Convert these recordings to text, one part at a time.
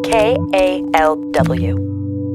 KALW.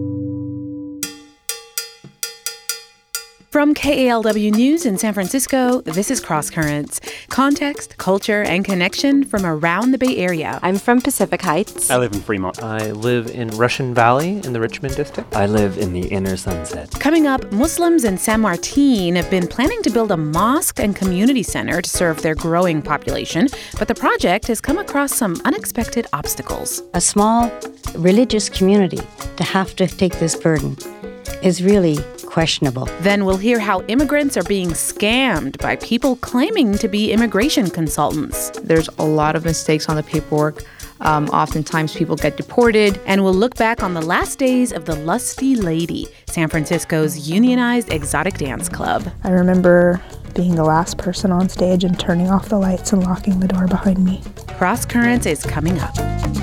From KALW News in San Francisco, this is Cross Currents. Context, culture, and connection from around the Bay Area. I'm from Pacific Heights. I live in Fremont. I live in Russian Valley in the Richmond district. I live in the Inner Sunset. Coming up, Muslims in San Martin have been planning to build a mosque and community center to serve their growing population, but the project has come across some unexpected obstacles. A small religious community to have to take this burden is really questionable. Then we'll hear how immigrants are being scammed by people claiming to be immigration consultants. There's a lot of mistakes on the paperwork. Oftentimes people get deported. And we'll look back on the last days of the Lusty Lady, San Francisco's unionized exotic dance club. I remember being the last person on stage and turning off the lights and locking the door behind me. Cross Currents is coming up.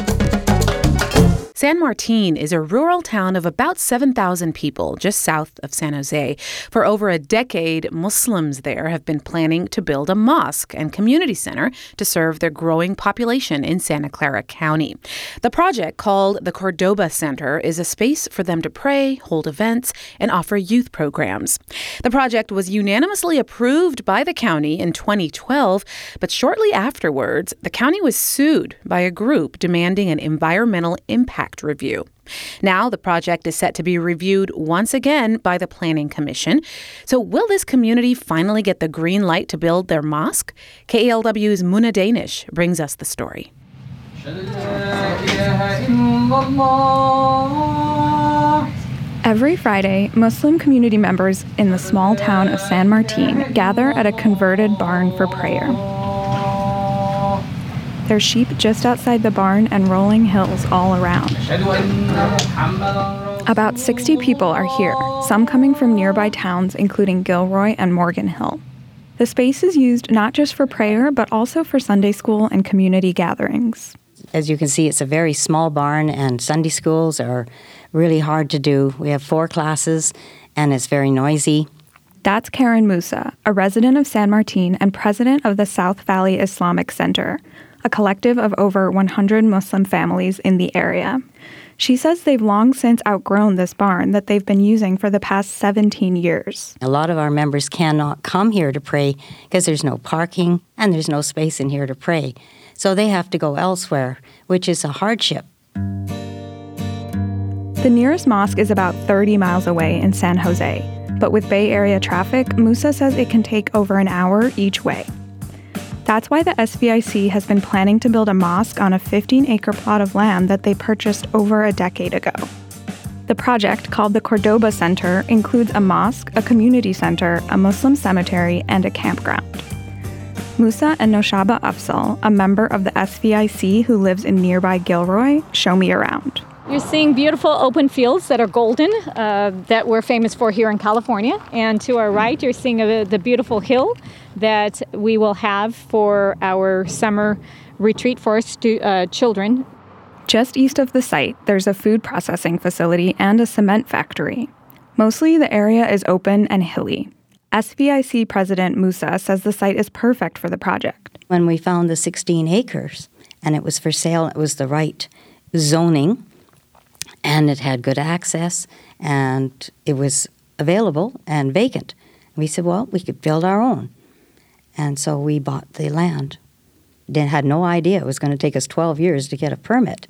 San Martin is a rural town of about 7,000 people just south of San Jose. For over a decade, Muslims there have been planning to build a mosque and community center to serve their growing population in Santa Clara County. The project, called the Cordoba Center, is a space for them to pray, hold events, and offer youth programs. The project was unanimously approved by the county in 2012, but shortly afterwards, the county was sued by a group demanding an environmental impact review. Now the project is set to be reviewed once again by the Planning Commission. So will this community finally get the green light to build their mosque? KALW's Muna Danish brings us the story. Every Friday, Muslim community members in the small town of San Martin gather at a converted barn for prayer. There's sheep just outside the barn and rolling hills all around. About 60 people are here, some coming from nearby towns including Gilroy and Morgan Hill. The space is used not just for prayer, but also for Sunday school and community gatherings. As you can see, it's a very small barn, and Sunday schools are really hard to do. We have 4 classes, and it's very noisy. That's Karen Musa, a resident of San Martin and president of the South Valley Islamic Center, a collective of over 100 Muslim families in the area. She says they've long since outgrown this barn that they've been using for the past 17 years. A lot of our members cannot come here to pray because there's no parking and there's no space in here to pray. So they have to go elsewhere, which is a hardship. The nearest mosque is about 30 miles away in San Jose, but with Bay Area traffic, Musa says it can take over an hour each way. That's why the SVIC has been planning to build a mosque on a 15-acre plot of land that they purchased over a decade ago. The project, called the Cordoba Center, includes a mosque, a community center, a Muslim cemetery, and a campground. Musa and Noshaba Afzal, a member of the SVIC who lives in nearby Gilroy, show me around. You're seeing beautiful open fields that are golden, that we're famous for here in California. And to our right, you're seeing the beautiful hill that we will have for our summer retreat for our children. Just east of the site, there's a food processing facility and a cement factory. Mostly the area is open and hilly. SVIC President Musa says the site is perfect for the project. When we found the 16 acres and it was for sale, it was the right zoning, and it had good access, and it was available and vacant. We said, well, we could build our own. And so we bought the land. They had no idea it was going to take us 12 years to get a permit.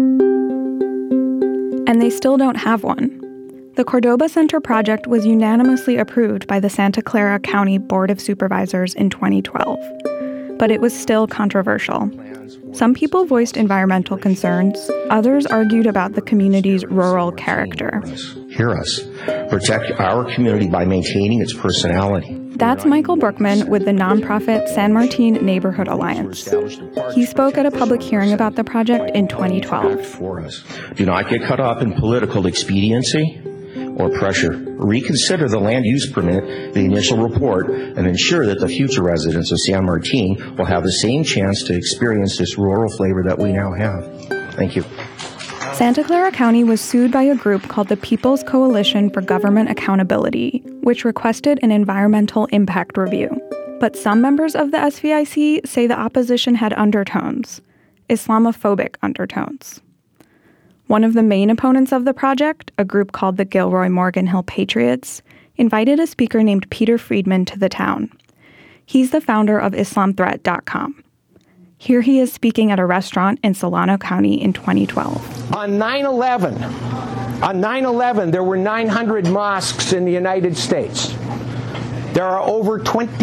And they still don't have one. The Cordoba Center project was unanimously approved by the Santa Clara County Board of Supervisors in 2012. But it was still controversial. Some people voiced environmental concerns. Others argued about the community's rural character. Hear us. Protect our community by maintaining its personality. That's Michael Brookman with the nonprofit San Martin Neighborhood Alliance. He spoke at a public hearing about the project in 2012. Do not get caught up in political expediency or pressure. Reconsider the land use permit, the initial report, and ensure that the future residents of San Martin will have the same chance to experience this rural flavor that we now have. Thank you. Santa Clara County was sued by a group called the People's Coalition for Government Accountability, which requested an environmental impact review. But some members of the SVIC say the opposition had undertones, Islamophobic undertones. One of the main opponents of the project, a group called the Gilroy Morgan Hill Patriots, invited a speaker named Peter Friedman to the town. He's the founder of IslamThreat.com. Here he is speaking at a restaurant in Solano County in 2012. On 9/11, there were 900 mosques in the United States. There are over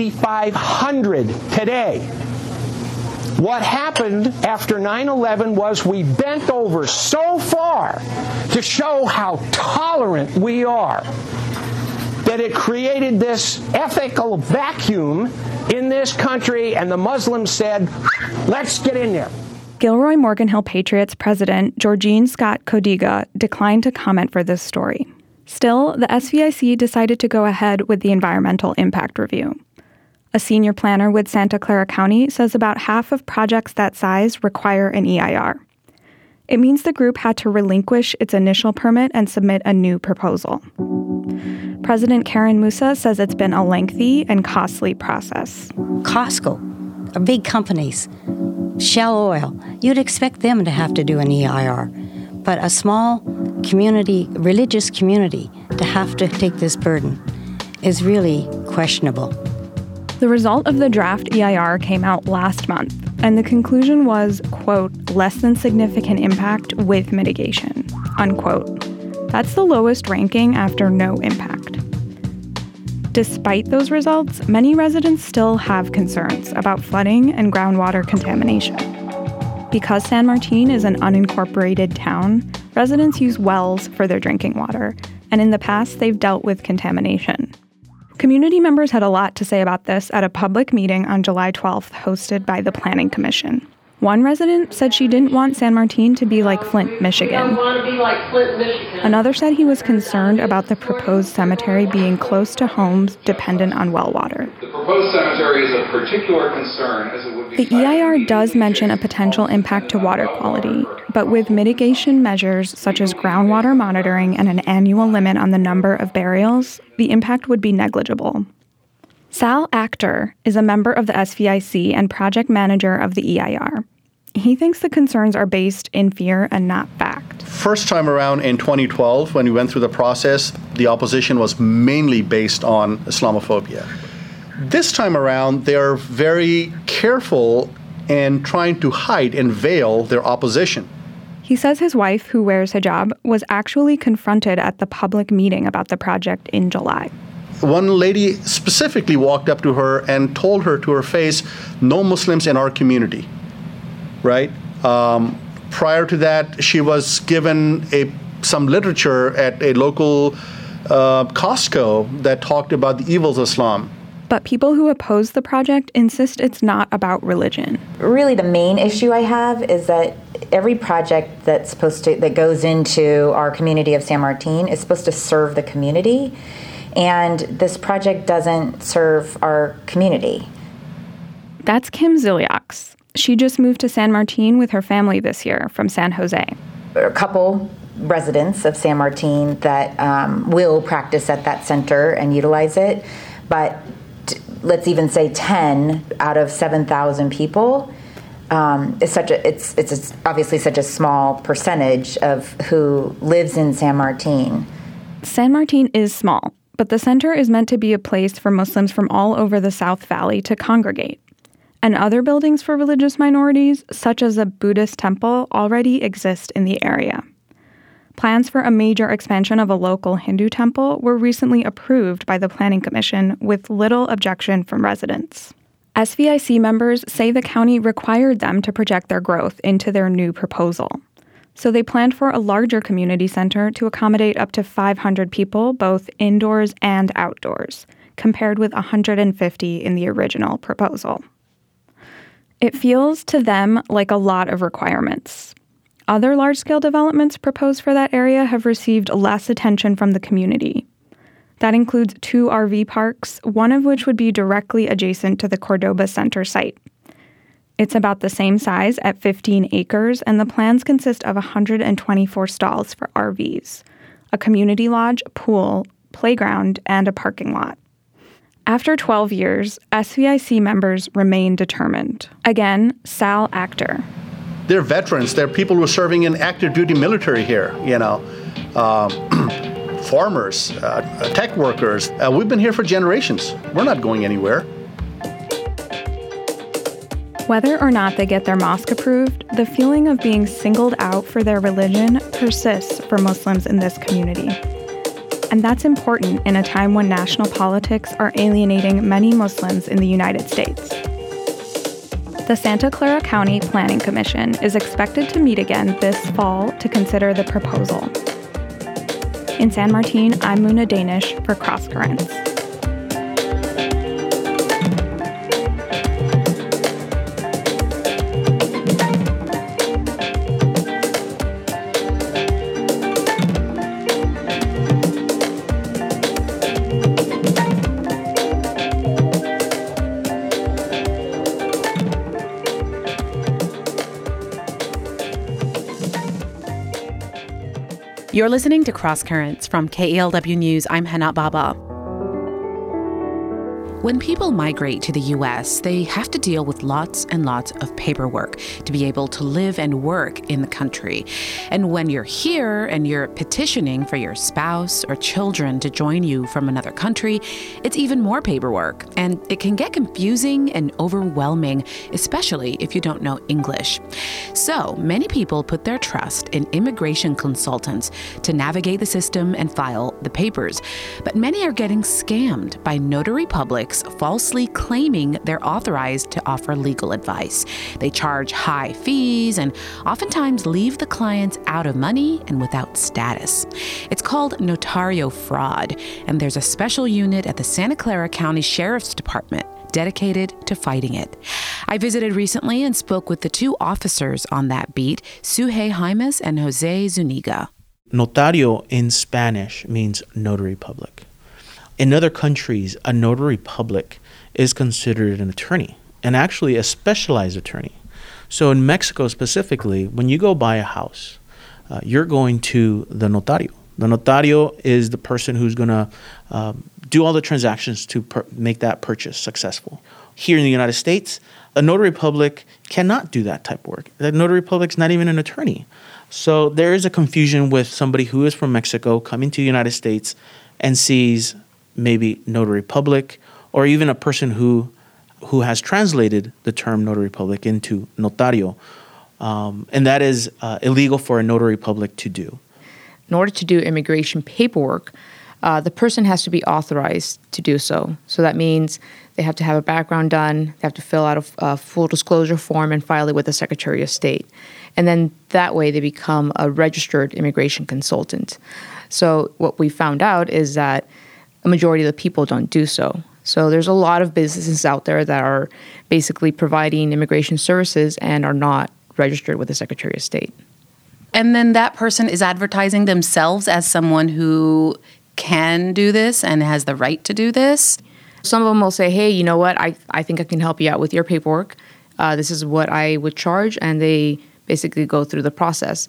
2,500 today. What happened after 9/11 was we bent over so far to show how tolerant we are that it created this ethical vacuum in this country, and the Muslims said, let's get in there. Gilroy Morgan Hill Patriots president Georgine Scott Codiga declined to comment for this story. Still, the SVIC decided to go ahead with the environmental impact review. A senior planner with Santa Clara County says about half of projects that size require an EIR. It means the group had to relinquish its initial permit and submit a new proposal. President Karen Musa says it's been a lengthy and costly process. Costco, big companies, Shell Oil, you'd expect them to have to do an EIR. But a small community, religious community, to have to take this burden is really questionable. The result of the draft EIR came out last month, and the conclusion was, quote, less than significant impact with mitigation, unquote. That's the lowest ranking after no impact. Despite those results, many residents still have concerns about flooding and groundwater contamination. Because San Martin is an unincorporated town, residents use wells for their drinking water, and in the past they've dealt with contamination. Community members had a lot to say about this at a public meeting on July 12th hosted by the Planning Commission. One resident said she didn't want San Martin to be like Flint, Michigan. We don't want to be like Flint, Michigan. Another said he was concerned about the proposed cemetery being close to homes dependent on well water. The proposed cemetery is of particular concern as it would be... The EIR does mention a potential impact to water quality, but with mitigation measures such as groundwater monitoring and an annual limit on the number of burials, the impact would be negligible. Sal Achter is a member of the SVIC and project manager of the EIR. He thinks the concerns are based in fear and not fact. First time around in 2012, when we went through the process, the opposition was mainly based on Islamophobia. This time around, they're very careful in trying to hide and veil their opposition. He says his wife, who wears hijab, was actually confronted at the public meeting about the project in July. One lady specifically walked up to her and told her to her face, no Muslims in our community, right? Prior to that, she was given some literature at a local Costco that talked about the evils of Islam. But people who oppose the project insist it's not about religion. Really, the main issue I have is that every project that goes into our community of San Martin is supposed to serve the community. And this project doesn't serve our community. That's Kim Ziliaks. She just moved to San Martin with her family this year from San Jose. A couple residents of San Martin that will practice at that center and utilize it, but let's even say 10 out of 7,000 people is it's obviously such a small percentage of who lives in San Martin. San Martin is small, but the center is meant to be a place for Muslims from all over the South Valley to congregate. And other buildings for religious minorities, such as a Buddhist temple, already exist in the area. Plans for a major expansion of a local Hindu temple were recently approved by the Planning Commission with little objection from residents. SVIC members say the county required them to project their growth into their new proposal. So they planned for a larger community center to accommodate up to 500 people, both indoors and outdoors, compared with 150 in the original proposal. It feels to them like a lot of requirements. Other large-scale developments proposed for that area have received less attention from the community. That includes 2 RV parks, one of which would be directly adjacent to the Cordoba Center site. It's about the same size at 15 acres, and the plans consist of 124 stalls for RVs, a community lodge, pool, playground, and a parking lot. After 12 years, SVIC members remain determined. Again, Sal Achter. They're veterans. They're people who are serving in active duty military here, farmers, tech workers. We've been here for generations. We're not going anywhere. Whether or not they get their mosque approved, the feeling of being singled out for their religion persists for Muslims in this community. And that's important in a time when national politics are alienating many Muslims in the United States. The Santa Clara County Planning Commission is expected to meet again this fall to consider the proposal. In San Martin, I'm Muna Danish for Cross Currents. You're listening to Cross Currents from KELW News. I'm Hana Baba. When people migrate to the U.S., they have to deal with lots and lots of paperwork to be able to live and work in the country. And when you're here and you're petitioning for your spouse or children to join you from another country, it's even more paperwork. And it can get confusing and overwhelming, especially if you don't know English. So many people put their trust in immigration consultants to navigate the system and file the papers. But many are getting scammed by notary publics falsely claiming they're authorized to offer legal advice. They charge high fees and oftentimes leave the clients out of money and without status. It's called notario fraud, and there's a special unit at the Santa Clara County Sheriff's Department dedicated to fighting it. I visited recently and spoke with the two officers on that beat, Suhey Jaimes and Jose Zuniga. Notario in Spanish means notary public. In other countries, a notary public is considered an attorney, and actually a specialized attorney. So in Mexico specifically, when you go buy a house, you're going to the notario. The notario is the person who's going to do all the transactions to make that purchase successful. Here in the United States, a notary public cannot do that type of work. The notary public's not even an attorney. So there is a confusion with somebody who is from Mexico coming to the United States and sees maybe notary public, or even a person who has translated the term notary public into notario. And that is illegal for a notary public to do. In order to do immigration paperwork, the person has to be authorized to do so. So that means they have to have a background done, they have to fill out a full disclosure form and file it with the Secretary of State. And then that way they become a registered immigration consultant. So what we found out is that a majority of the people don't do so. So there's a lot of businesses out there that are basically providing immigration services and are not registered with the Secretary of State. And then that person is advertising themselves as someone who can do this and has the right to do this? Some of them will say, hey, you know what, I think I can help you out with your paperwork. This is what I would charge, and they basically go through the process.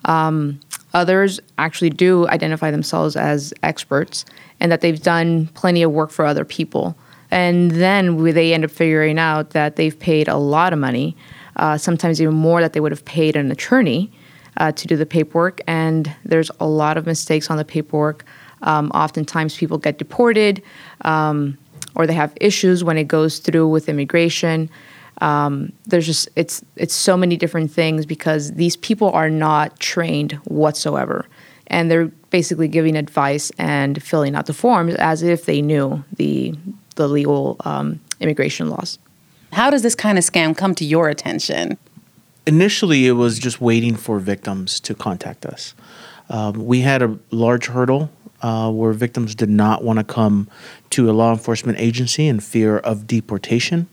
Others actually do identify themselves as experts and that they've done plenty of work for other people. And then they end up figuring out that they've paid a lot of money, sometimes even more that they would have paid an attorney to do the paperwork. And there's a lot of mistakes on the paperwork. Oftentimes people get deported or they have issues when it goes through with immigration. There's just it's so many different things because these people are not trained whatsoever, and they're basically giving advice and filling out the forms as if they knew the legal immigration laws. How does this kind of scam come to your attention? Initially, it was just waiting for victims to contact us. We had a large hurdle where victims did not want to come to a law enforcement agency in fear of deportation.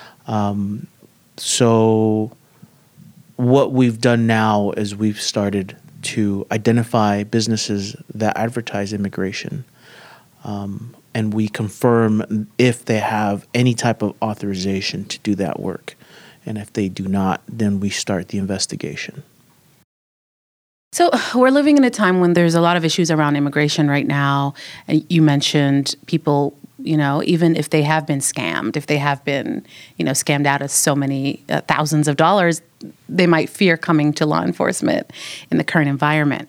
So what we've done now is we've started to identify businesses that advertise immigration, and we confirm if they have any type of authorization to do that work. And if they do not, then we start the investigation. So we're living in a time when there's a lot of issues around immigration right now. And you mentioned people even if they have been scammed, if they have been, scammed out of so many thousands of dollars, they might fear coming to law enforcement in the current environment.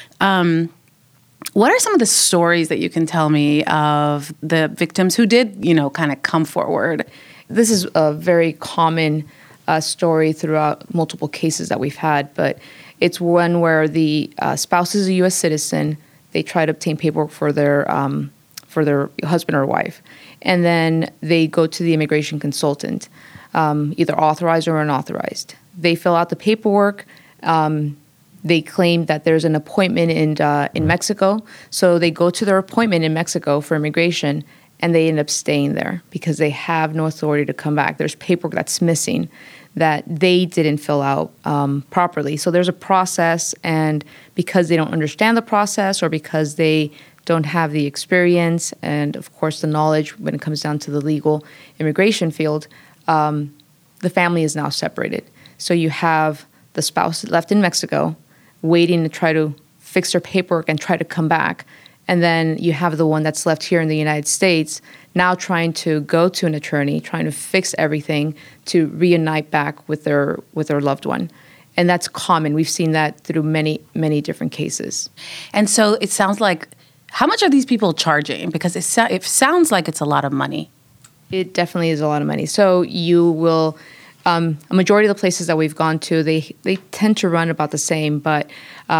What are some of the stories that you can tell me of the victims who did, kind of come forward? This is a very common story throughout multiple cases that we've had, but it's one where the spouse is a U.S. citizen. They try to obtain paperwork for their husband or wife, and then they go to the immigration consultant, either authorized or unauthorized. They fill out the paperwork. They claim that there's an appointment in Mexico, so they go to their appointment in Mexico for immigration, and they end up staying there because they have no authority to come back. There's paperwork that's missing that they didn't fill out properly. So there's a process, and because they don't understand the process or because they don't have the experience and, of course, the knowledge when it comes down to the legal immigration field, the family is now separated. So you have the spouse left in Mexico waiting to try to fix their paperwork and try to come back. And then you have the one that's left here in the United States now trying to go to an attorney, trying to fix everything to reunite back with their loved one. And that's common. We've seen that through many, many different cases. And so it sounds like, how much are these people charging? Because it sounds like it's a lot of money. It definitely is a lot of money. So you will, a majority of the places that we've gone to, they tend to run about the same, but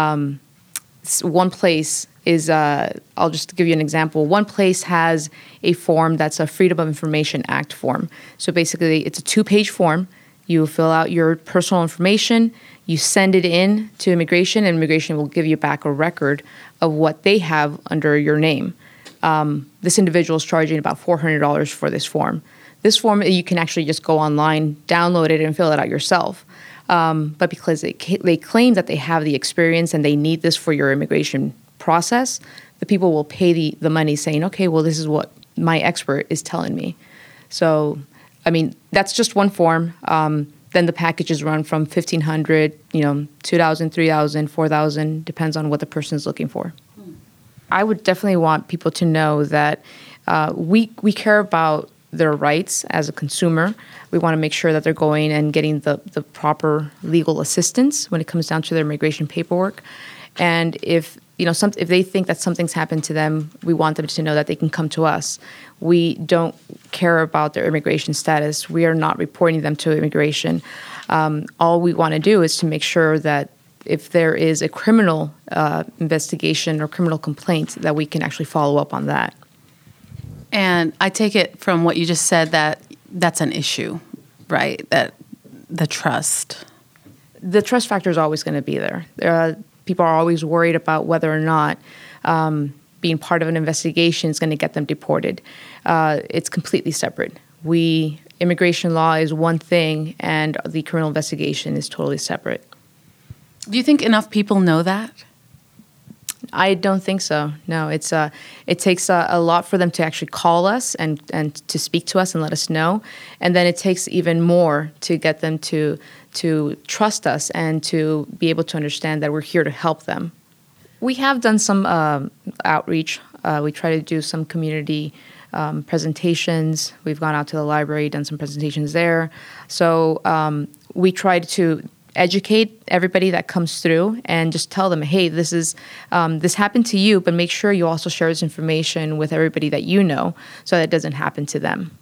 one place is, I'll just give you an example. One place has a form that's a Freedom of Information Act form. So basically, it's a 2-page form. You fill out your personal information, you send it in to immigration, and immigration will give you back a record of what they have under your name. This individual is charging about $400 for this form. This form, you can actually just go online, download it, and fill it out yourself. But because they claim that they have the experience and they need this for your immigration process, the people will pay the money saying, okay, well, this is what my expert is telling me. So, I mean, that's just one form. Then the packages run from $1,500, $2,000, $3,000, $4,000, depends on what the person is looking for. I would definitely want people to know that we care about their rights as a consumer. We want to make sure that they're going and getting the proper legal assistance when it comes down to their immigration paperwork. And if if they think that something's happened to them, we want them to know that they can come to us. We don't care about their immigration status. We are not reporting them to immigration. All we want to do is to make sure that if there is a criminal investigation or criminal complaint, that we can actually follow up on that. And I take it from what you just said that that's an issue, right? That the trust factor is always going to be there. People are always worried about whether or not being part of an investigation is going to get them deported. It's completely separate. Immigration law is one thing, and the criminal investigation is totally separate. Do you think enough people know that? I don't think so. No, it takes a lot for them to actually call us and to speak to us and let us know. And then it takes even more to get them to trust us and to be able to understand that we're here to help them. We have done some outreach. We try to do some community presentations. We've gone out to the library, done some presentations there. So we tried to educate everybody that comes through and just tell them, hey, this happened to you, but make sure you also share this information with everybody that you know so that it doesn't happen to them.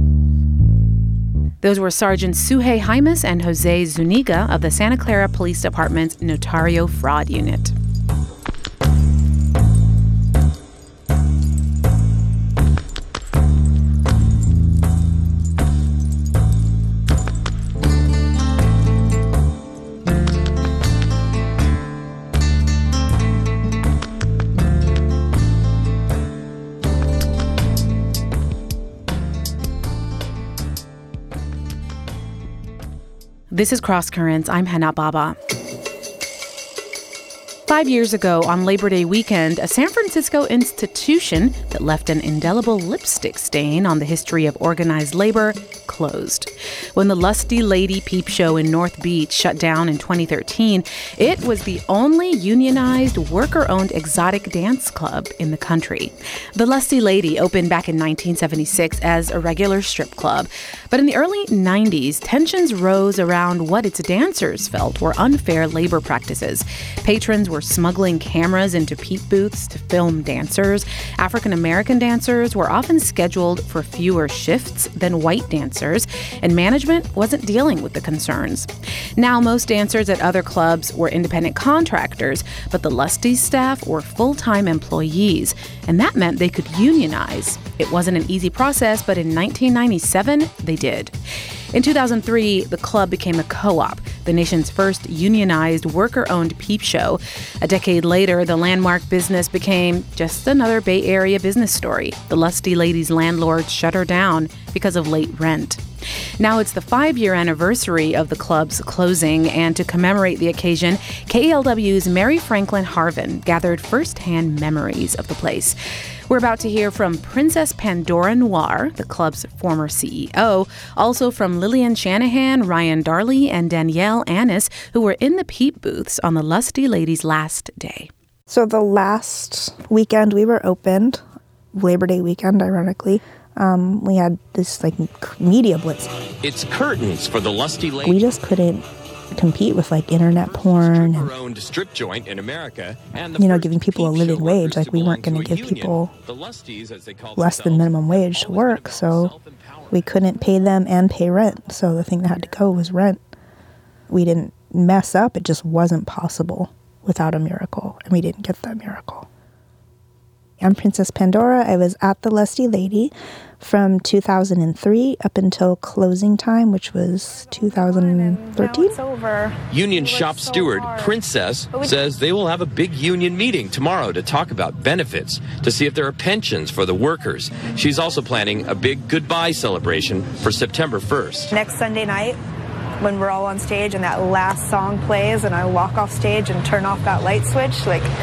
Those were Sergeant Suhey Jaimes and Jose Zuniga of the Santa Clara Police Department's Notario Fraud Unit. This is Cross Currents. I'm Hannah Baba. 5 years ago, on Labor Day weekend, a San Francisco institution that left an indelible lipstick stain on the history of organized labor closed. When the Lusty Lady Peep Show in North Beach shut down in 2013, it was the only unionized, worker-owned exotic dance club in the country. The Lusty Lady opened back in 1976 as a regular strip club, but in the early 90s, tensions rose around what its dancers felt were unfair labor practices. Patrons were smuggling cameras into peep booths to film dancers. African-American dancers were often scheduled for fewer shifts than white dancers, and management wasn't dealing with the concerns. Now, most dancers at other clubs were independent contractors, but the Lusty staff were full-time employees, and that meant they could unionize. It wasn't an easy process, but in 1997, they did. In 2003, the club became a co-op, the nation's first unionized worker-owned peep show. A decade later, the landmark business became just another Bay Area business story. The Lusty Lady's landlord shut her down because of late rent. Now it's the 5-year anniversary of the club's closing, and to commemorate the occasion, KALW's Mary Franklin Harvin gathered first-hand memories of the place. We're about to hear from Princess Pandora Noir, the club's former CEO, also from Lillian Shanahan, Ryan Darley, and Danielle Annis, who were in the peep booths on the Lusty Lady's last day. So the last weekend we were opened, Labor Day weekend, ironically, we had this media blitz. It's curtains for the Lusty Lady. We just couldn't compete with internet porn and strip joint in America, and giving people a living wage. We weren't going to give people less than minimum wage to work, so we couldn't pay them and pay rent. So the thing that had to go was rent. We didn't mess up. It just wasn't possible without a miracle, and we didn't get that miracle. I'm Princess Pandora. I was at the Lusty Lady from 2003 up until closing time, which was 2013. Union shop steward Princess says they will have a big union meeting tomorrow to talk about benefits, to see if there are pensions for the workers. She's also planning a big goodbye celebration for September 1st. Next Sunday night, when we're all on stage and that last song plays and I walk off stage and turn off that light switch,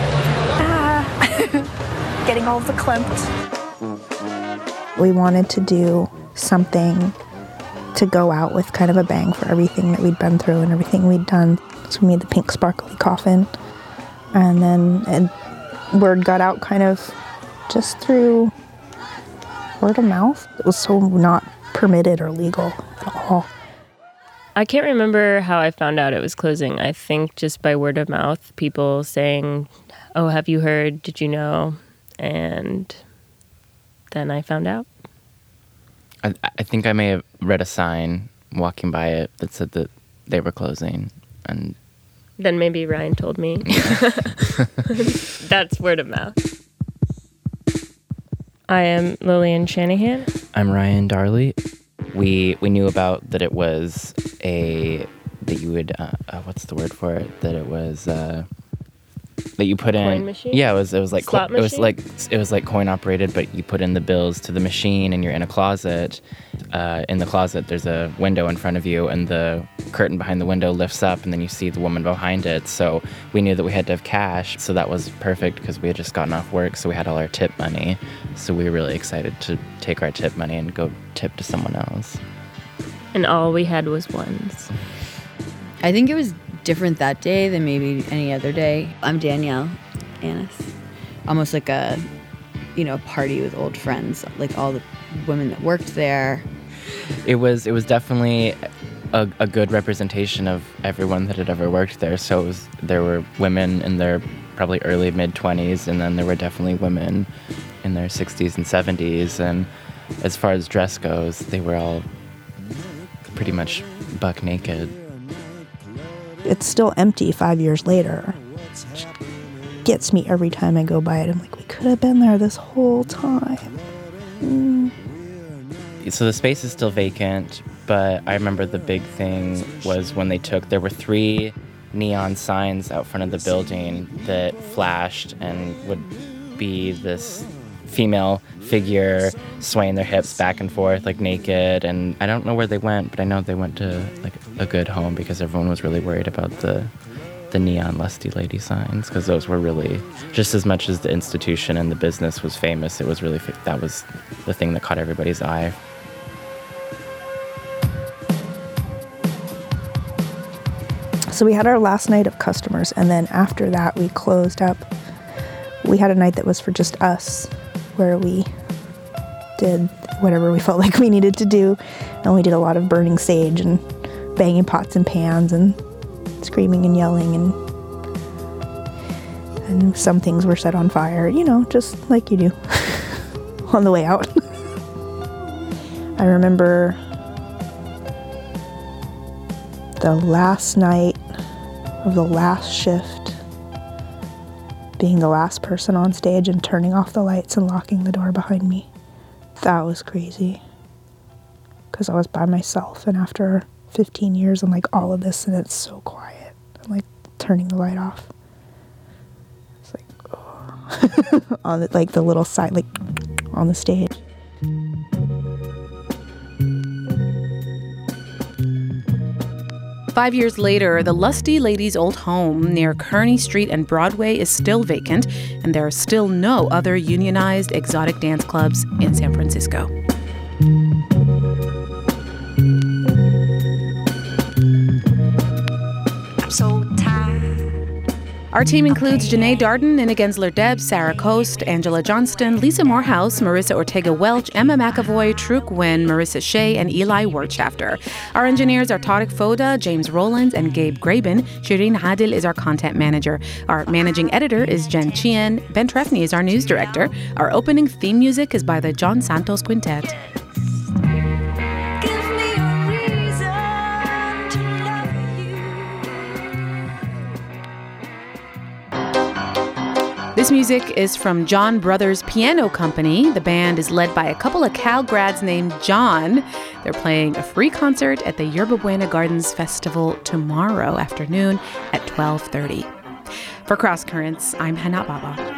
getting all verklempt. We wanted to do something to go out with kind of a bang for everything that we'd been through and everything we'd done. So we made the pink sparkly coffin. And then word got out kind of just through word of mouth. It was so not permitted or legal at all. I can't remember how I found out it was closing. I think just by word of mouth, people saying, "Oh, have you heard? Did you know?" And then I found out. I think I may have read a sign walking by it that said that they were closing, and then maybe Ryan told me. That's word of mouth. I am Lillian Shanahan. I'm Ryan Darley. We knew about that it was that you would what's the word for it? That it was that you put in coin machine? Yeah, it was like slot machine? It was like coin operated, but you put in the bills to the machine and you're in a closet. In the closet there's a window in front of you and the curtain behind the window lifts up and then you see the woman behind it. So we knew that we had to have cash, so that was perfect because we had just gotten off work, so we had all our tip money. So we were really excited to take our tip money and go tip to someone else. And all we had was ones. I think it was different that day than maybe any other day. I'm Danielle Annis. Almost like a, party with old friends, like all the women that worked there. It was definitely a good representation of everyone that had ever worked there. So there were women in their probably early mid-20s, and then there were definitely women in their 60s and 70s. And as far as dress goes, they were all pretty much buck naked. It's still empty 5 years later. It gets me every time I go by it. I'm like, we could have been there this whole time. So the space is still vacant, but I remember the big thing was when there were 3 neon signs out front of the building that flashed and would be this female figure swaying their hips back and forth naked, and I don't know where they went, but I know they went to a good home because everyone was really worried about the the neon Lusty Lady signs, because those were really, just as much as the institution and the business was famous, it was really, that was the thing that caught everybody's eye. So we had our last night of customers, and then after that we closed up. We had a night that was for just us, where we did whatever we felt like we needed to do, and we did a lot of burning sage and banging pots and pans and screaming and yelling, and some things were set on fire, just like you do on the way out. I remember the last night of the last shift, being the last person on stage and turning off the lights and locking the door behind me. That was crazy, because I was by myself, and after 15 years I'm like, all of this, and it's so quiet. I'm like turning the light off. It's like, oh. On the little side, like on the stage. Five years later, the Lusty Lady's old home near Kearny Street and Broadway is still vacant, and there are still no other unionized exotic dance clubs in San Francisco. I'm so tired. Our team includes Janae Darden, Nina Gensler-Debs, Sarah Coast, Angela Johnston, Lisa Morehouse, Marissa Ortega-Welch, Emma McAvoy, True Gwynn, Marissa Shea, and Eli Wertschafter. Our engineers are Tarek Foda, James Rowlands, and Gabe Graben. Shireen Hadil is our content manager. Our managing editor is Jen Chien. Ben Trefny is our news director. Our opening theme music is by the John Santos Quintet. This music is from John Brothers Piano Company. The band is led by a couple of Cal grads named John. They're playing a free concert at the Yerba Buena Gardens Festival tomorrow afternoon at 12:30. For Cross Currents, I'm Hannah Baba.